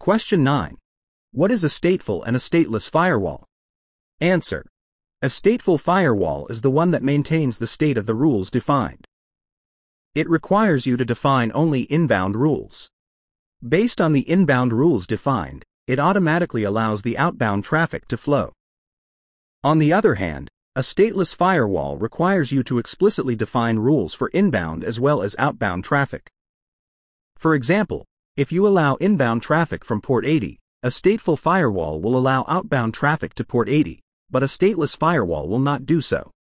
Question 9. What is a stateful and a stateless firewall? Answer. A stateful firewall is the one that maintains the state of the rules defined. It requires you to define only inbound rules. Based on the inbound rules defined, it automatically allows the outbound traffic to flow. On the other hand, a stateless firewall requires you to explicitly define rules for inbound as well as outbound traffic. For example, if you allow inbound traffic from port 80, a stateful firewall will allow outbound traffic to port 80, but a stateless firewall will not do so.